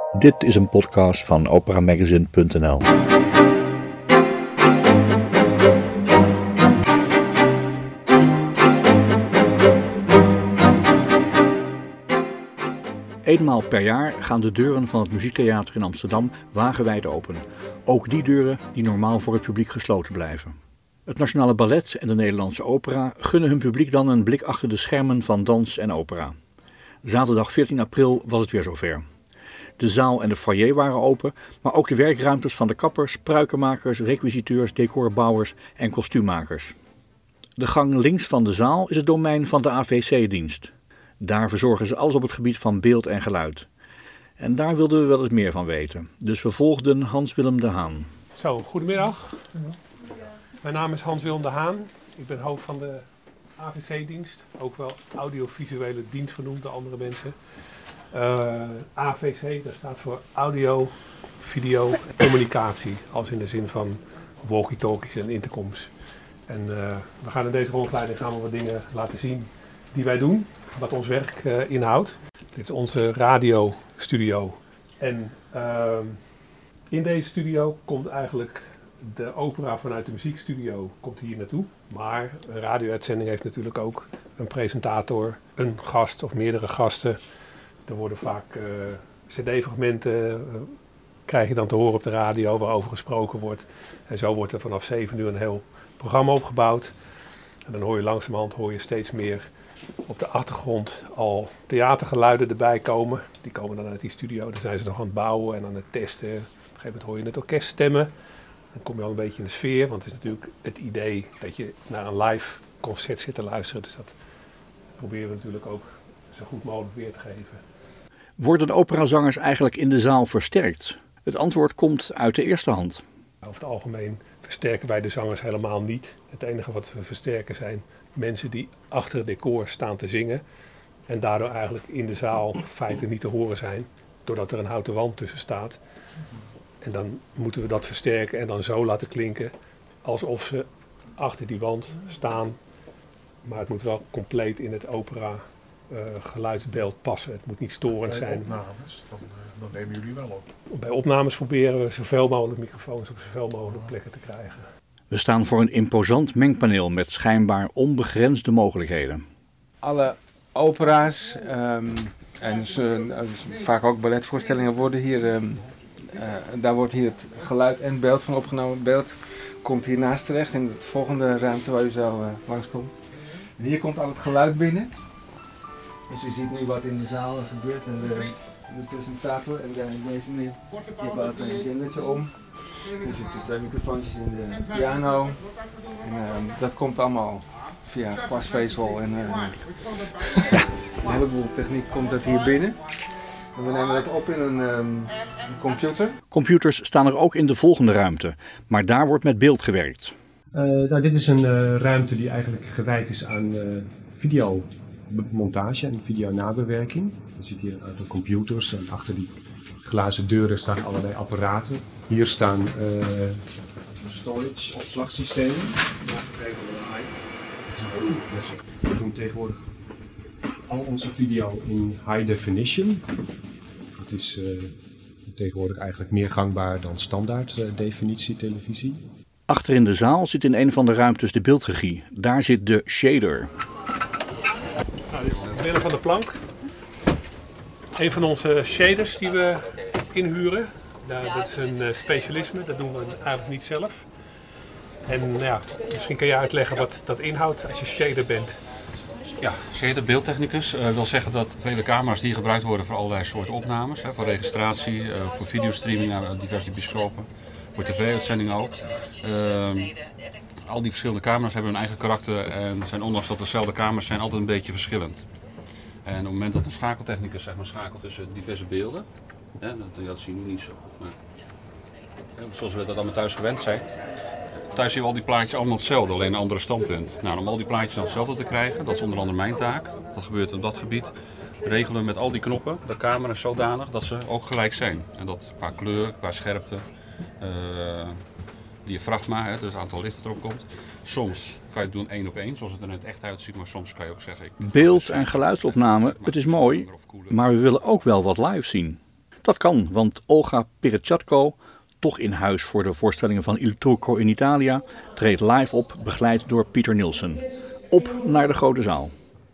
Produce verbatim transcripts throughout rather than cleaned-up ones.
Dit is een podcast van operamagazine punt n l. Eenmaal per jaar gaan de deuren van het Muziektheater in Amsterdam wagenwijd open. Ook die deuren die normaal voor het publiek gesloten blijven. Het Nationale Ballet en de Nederlandse Opera gunnen hun publiek dan een blik achter de schermen van dans en opera. Zaterdag veertien april was het weer zover. De zaal en de foyer waren open, maar ook de werkruimtes van de kappers, pruikenmakers, requisiteurs, decorbouwers en kostuummakers. De gang links van de zaal is het domein van de A V C-dienst. Daar verzorgen ze alles op het gebied van beeld en geluid. En daar wilden we wel eens meer van weten. Dus we volgden Hans-Willem de Haan. Zo, goedemiddag. Mijn naam is Hans-Willem de Haan. Ik ben hoofd van de A V C-dienst. Ook wel audiovisuele dienst genoemd door andere mensen. Uh, A V C, dat staat voor audio, video, communicatie. Als in de zin van walkie-talkies en intercoms. En uh, we gaan in deze rondleiding gaan we wat dingen laten zien die wij doen. Wat ons werk uh, inhoudt. Dit is onze radiostudio. En uh, in deze studio komt eigenlijk de opera vanuit de muziekstudio komt hier naartoe. Maar een radio-uitzending heeft natuurlijk ook een presentator, een gast of meerdere gasten. Er worden vaak uh, cd-fragmenten, uh, krijg je dan te horen op de radio waarover gesproken wordt. En zo wordt er vanaf zeven uur een heel programma opgebouwd. En dan hoor je langzamerhand hoor je steeds meer op de achtergrond al theatergeluiden erbij komen. Die komen dan uit die studio. Dan zijn ze nog aan het bouwen en aan het testen. Op een gegeven moment hoor je het orkest stemmen. Dan kom je al een beetje in de sfeer. Want het is natuurlijk het idee dat je naar een live concert zit te luisteren. Dus dat proberen we natuurlijk ook zo goed mogelijk weer te geven. Worden operazangers eigenlijk in de zaal versterkt? Het antwoord komt uit de eerste hand. Over het algemeen versterken wij de zangers helemaal niet. Het enige wat we versterken zijn mensen die achter het decor staan te zingen. En daardoor eigenlijk in de zaal feitelijk niet te horen zijn. Doordat er een houten wand tussen staat. En dan moeten we dat versterken en dan zo laten klinken. Alsof ze achter die wand staan. Maar het moet wel compleet in het opera uh, geluidsbeeld passen. Het moet niet storend zijn. Bij opnames, dan, uh, dan nemen jullie wel op. Bij opnames proberen we zoveel mogelijk microfoons op zoveel mogelijk plekken te krijgen. We staan voor een imposant mengpaneel met schijnbaar onbegrensde mogelijkheden. Alle opera's um, en uh, vaak ook balletvoorstellingen worden hier, um, uh, daar wordt hier het geluid en beeld van opgenomen. Het beeld komt hiernaast terecht in de volgende ruimte waar u zo uh, langskomt. En hier komt al het geluid binnen. Dus u ziet nu wat in de zaal gebeurt en de, de presentator en de, deze meneer die bouwt een zendertje om. Er zitten twee microfoontjes in de piano en uh, dat komt allemaal via glasvezel en uh, ja, een heleboel techniek komt dat hier binnen. En we nemen dat op in een, um, een computer. Computers staan er ook in de volgende ruimte, maar daar wordt met beeld gewerkt. Uh, nou, dit is een uh, ruimte die eigenlijk gewijd is aan uh, videomontage en videonabewerking. Je ziet hier een aantal computers en achter die glazen deuren staan allerlei apparaten. Hier staan uh, storage opslagsystemen. We doen tegenwoordig al onze video in high definition. Het is uh, tegenwoordig eigenlijk meer gangbaar dan standaard uh, definitie televisie. Achter in de zaal zit in een van de ruimtes de beeldregie. Daar zit de shader. Nou, dit is Willem van der Plank. Een van onze shaders die we inhuren. Nou, dat is een uh, specialisme, dat doen we eigenlijk niet zelf. En nou ja, misschien kan je uitleggen wat dat inhoudt als je shader bent. Ja, shader, beeldtechnicus, uh, wil zeggen dat vele camera's die gebruikt worden voor allerlei soorten opnames. Hè, voor registratie, uh, voor videostreaming naar diverse bioscopen, voor tv-uitzendingen ook. Uh, al die verschillende camera's hebben hun eigen karakter en zijn ondanks dat dezelfde camera's zijn altijd een beetje verschillend. En op het moment dat een schakeltechnicus zeg maar, schakelt tussen diverse beelden, hè, dat, dat zien we nu niet zo goed. Maar, hè, zoals we dat allemaal thuis gewend zijn. Thuis zien we al die plaatjes allemaal hetzelfde, alleen een andere standpunt. Nou, om al die plaatjes dan hetzelfde te krijgen, dat is onder andere mijn taak. Dat gebeurt op dat gebied. Regelen we met al die knoppen de camera's zodanig dat ze ook gelijk zijn. En dat qua kleur, qua scherpte, uh, diafragma, hè, dus het aantal licht dat erop komt. Soms kan je het doen één op één, zoals het er net echt uitziet, maar soms kan je ook zeggen... Ik Beeld- en geluidsopname, het is mooi, maar we willen ook wel wat live zien. Dat kan, want Olga Pereciatko, toch in huis voor de voorstellingen van Il Turco in Italia, treedt live op, begeleid door Pieter Nilsson. Op naar de grote zaal.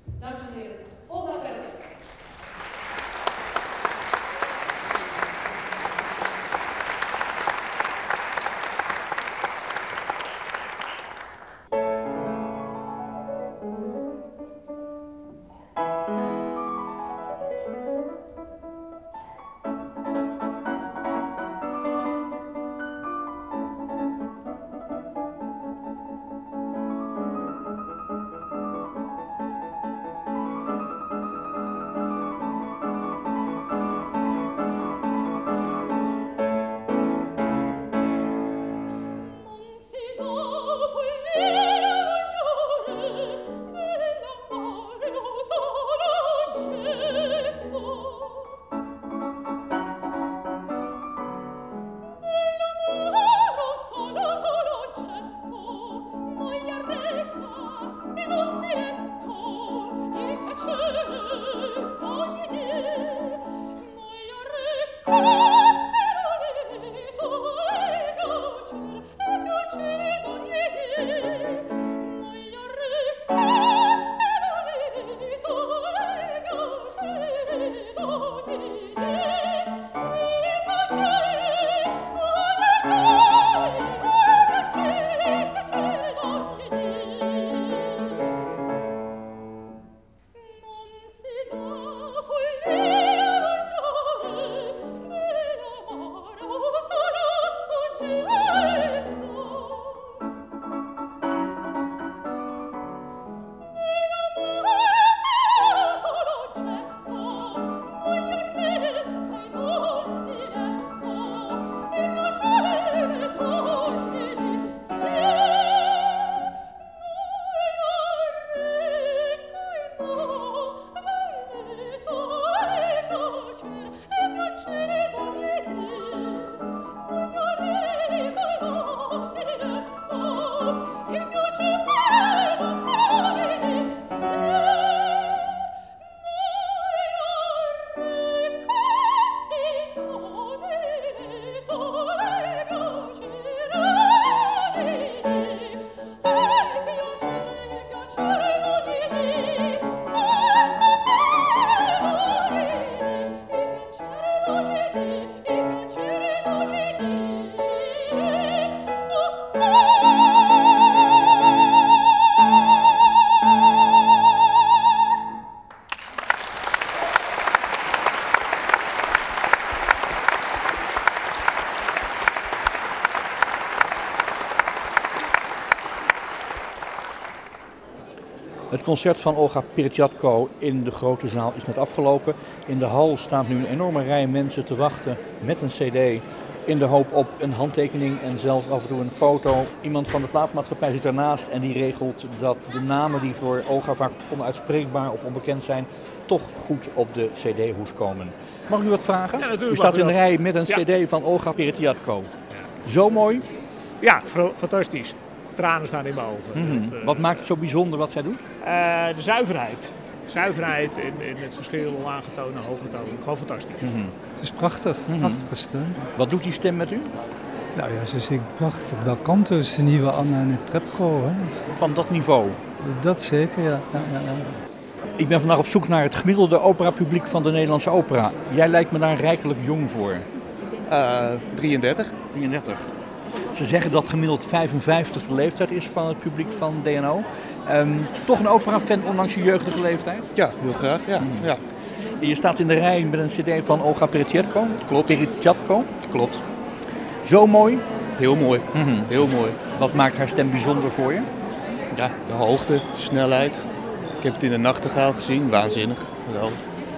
Het concert van Olga Pereciatko in de grote zaal is net afgelopen. In de hal staat nu een enorme rij mensen te wachten met een cd. In de hoop op een handtekening en zelfs af en toe een foto. Iemand van de platenmaatschappij zit ernaast en die regelt dat de namen die voor Olga vaak onuitspreekbaar of onbekend zijn, toch goed op de cd-hoes komen. Mag ik u wat vragen? Ja, u staat in de rij met een ja. cd van Olga Pereciatko. Ja. Zo mooi. Ja, fantastisch. Tranen staan in mijn ogen. Mm-hmm. het, uh, wat maakt het zo bijzonder wat zij doet? Uh, de zuiverheid. Zuiverheid in, in het verschil lage tonen, hoge tonen. Gewoon fantastisch. Mm-hmm. Het is prachtig. Mm-hmm. Prachtige stem. Wat doet die stem met u? Nou ja, ze zingt prachtig. Belcanto is de nieuwe Anna Netrebko. Hè? Van dat niveau? Dat zeker, ja. Ja, ja, ja. Ik ben vandaag op zoek naar het gemiddelde operapubliek van de Nederlandse opera. Jij lijkt me daar rijkelijk jong voor. Uh, drieëndertig. drieëndertig. Ze zeggen dat gemiddeld vijfenvijftig de leeftijd is van het publiek van D N O. Um, toch een opera-fan ondanks je jeugdige leeftijd? Ja, heel graag. Ja. Mm. Ja. Je staat in de rij met een cd van Olga Pereciatko. Klopt. Pereciatko. Klopt. Zo mooi? Heel mooi. Mm-hmm. Heel mooi. Wat maakt haar stem bijzonder voor je? Ja, de hoogte, snelheid. Ik heb het in de Nachtegaal gezien. Waanzinnig. Geweldig.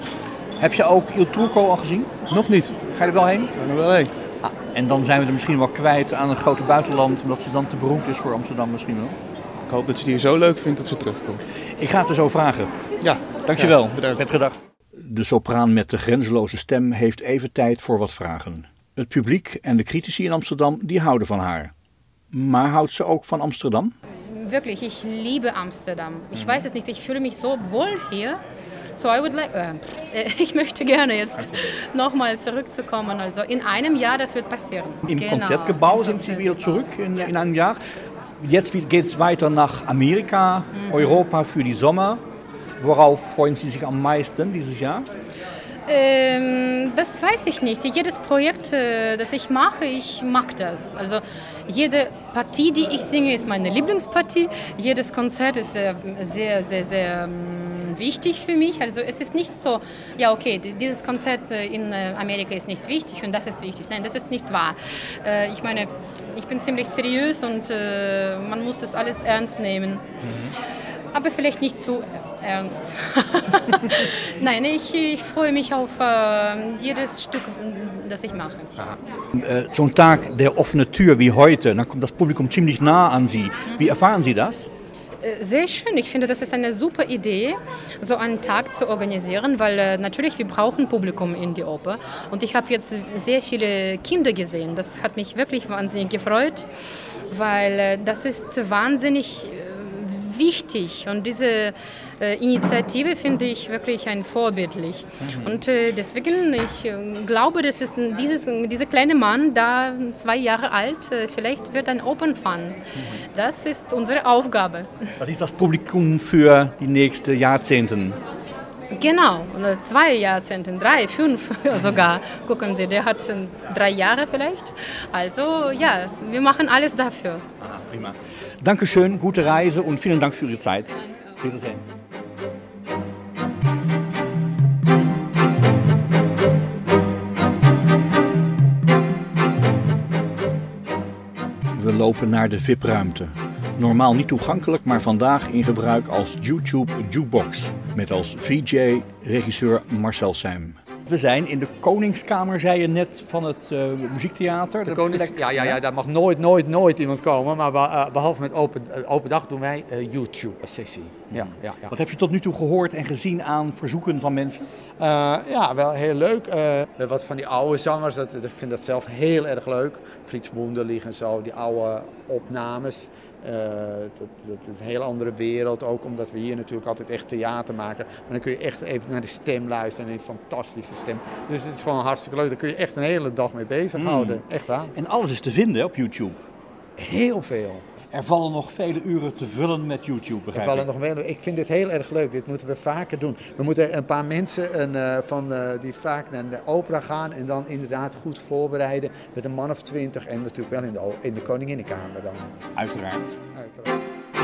Heb je ook Il Turco al gezien? Nog niet. Ga je er wel heen? Ik ga er wel heen. Ah, en dan zijn we er misschien wel kwijt aan een grote buitenland, omdat ze dan te beroemd is voor Amsterdam misschien wel. Ik hoop dat ze het hier zo leuk vindt dat ze terugkomt. Ik ga het er zo vragen. Ja. Dankjewel. Ja, bedankt. Met gedag. De sopraan met de grenzeloze stem heeft even tijd voor wat vragen. Het publiek en de critici in Amsterdam die houden van haar. Maar houdt ze ook van Amsterdam? Wirklich, ich liebe Amsterdam. Ich weiß es nicht, ich fühle mich so wohl hier. So I would like, äh, ich möchte gerne jetzt nochmal zurückzukommen. Also in einem Jahr, das wird passieren. Im Genau. Konzertgebouw sind Sie wieder zurück in, in einem Jahr. Jetzt geht es weiter nach Amerika, mhm. Europa für die Sommer. Worauf freuen Sie sich am meisten dieses Jahr? Ähm, das weiß ich nicht. Jedes Projekt, äh, das ich mache, ich mag das. Also jede Partie, die ich singe, ist meine Lieblingspartie. Jedes Konzert ist äh, sehr, sehr, sehr ähm, wichtig für mich. Also es ist nicht so, ja okay, dieses Konzert in äh, Amerika ist nicht wichtig und das ist wichtig. Nein, das ist nicht wahr. Äh, ich meine, ich bin ziemlich seriös und äh, man muss das alles ernst nehmen. Mhm. Aber vielleicht nicht zu ernst. Nein, ich, ich freue mich auf äh, jedes Stück, das ich mache. Äh, so ein Tag der offenen Tür wie heute, dann kommt das Publikum ziemlich nah an Sie. Wie erfahren Sie das? Sehr schön. Ich finde, das ist eine super Idee, so einen Tag zu organisieren, weil äh, natürlich wir brauchen Publikum in die Oper. Und ich habe jetzt sehr viele Kinder gesehen. Das hat mich wirklich wahnsinnig gefreut, weil äh, das ist wahnsinnig äh, wichtig und diese äh, Initiative finde ich wirklich ein vorbildlich. Mhm. Und äh, deswegen, ich äh, glaube, dass es dieses, dieser kleine Mann, da zwei Jahre alt, äh, vielleicht wird ein Opernfan. Mhm. Das ist unsere Aufgabe. Was ist das Publikum für die nächsten Jahrzehnte? Genau, zwei Jahrzehnte, drei, fünf sogar. Gucken Sie, der hat drei Jahre vielleicht. Also ja, wir machen alles dafür. Aha, prima. Dankeschön, gute Reise und vielen Dank für Ihre Zeit. Wiedersehen. We lopen naar de V I P-ruimte. Normaal niet toegankelijk, maar vandaag in gebruik als YouTube Jukebox. Met als V J regisseur Marcel Seym. We zijn in de Koningskamer, zei je net, van het uh, muziektheater. De Konings, ja, ja, ja, daar mag nooit, nooit, nooit iemand komen. Maar uh, behalve met open, uh, open dag doen wij uh, YouTube-sessie. Ja, ja, ja. Wat heb je tot nu toe gehoord en gezien aan verzoeken van mensen? Uh, ja, wel heel leuk. Uh, wat van die oude zangers, dat, ik vind dat zelf heel erg leuk. Frits Wunderlich en zo, die oude opnames. Uh, dat, dat is een heel andere wereld, ook omdat we hier natuurlijk altijd echt theater maken. Maar dan kun je echt even naar de stem luisteren, een fantastische stem. Dus het is gewoon hartstikke leuk, daar kun je echt een hele dag mee bezighouden. Mm. Echt waar. En alles is te vinden op YouTube? Heel veel. Er vallen nog vele uren te vullen met YouTube, begrijp er vallen nog veel. Ik vind dit heel erg leuk, dit moeten we vaker doen. We moeten een paar mensen een, uh, van, uh, die vaak naar de opera gaan en dan inderdaad goed voorbereiden met een man of twintig en natuurlijk wel in de, in de Koninginnenkamer dan. Uiteraard. Uiteraard.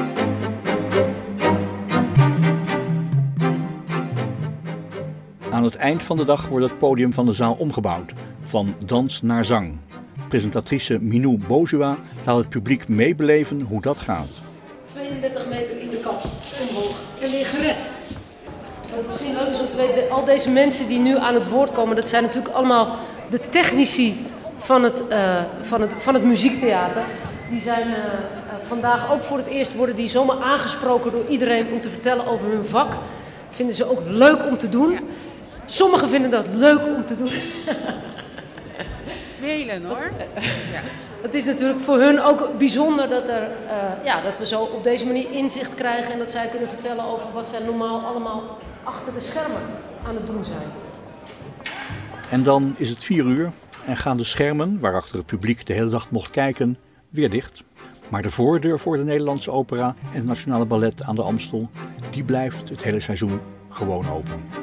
Aan het eind van de dag wordt het podium van de zaal omgebouwd, van dans naar zang. Presentatrice Minou Bozua laat het publiek meebeleven hoe dat gaat. tweeëndertig meter in de kast, omhoog en weer gered. Wat misschien leuk is om te weten, al deze mensen die nu aan het woord komen, dat zijn natuurlijk allemaal de technici van het, uh, van het, van het muziektheater. Die zijn uh, uh, vandaag ook voor het eerst worden die zomaar aangesproken door iedereen om te vertellen over hun vak. Vinden ze ook leuk om te doen. Sommigen vinden dat leuk om te doen. Velen hoor. Ja. Het is natuurlijk voor hun ook bijzonder dat, er, uh, ja, dat we zo op deze manier inzicht krijgen en dat zij kunnen vertellen over wat zij normaal allemaal achter de schermen aan het doen zijn. En dan is het vier uur en gaan de schermen, waarachter het publiek de hele dag mocht kijken, weer dicht. Maar de voordeur voor de Nederlandse Opera en het Nationale Ballet aan de Amstel, die blijft het hele seizoen gewoon open.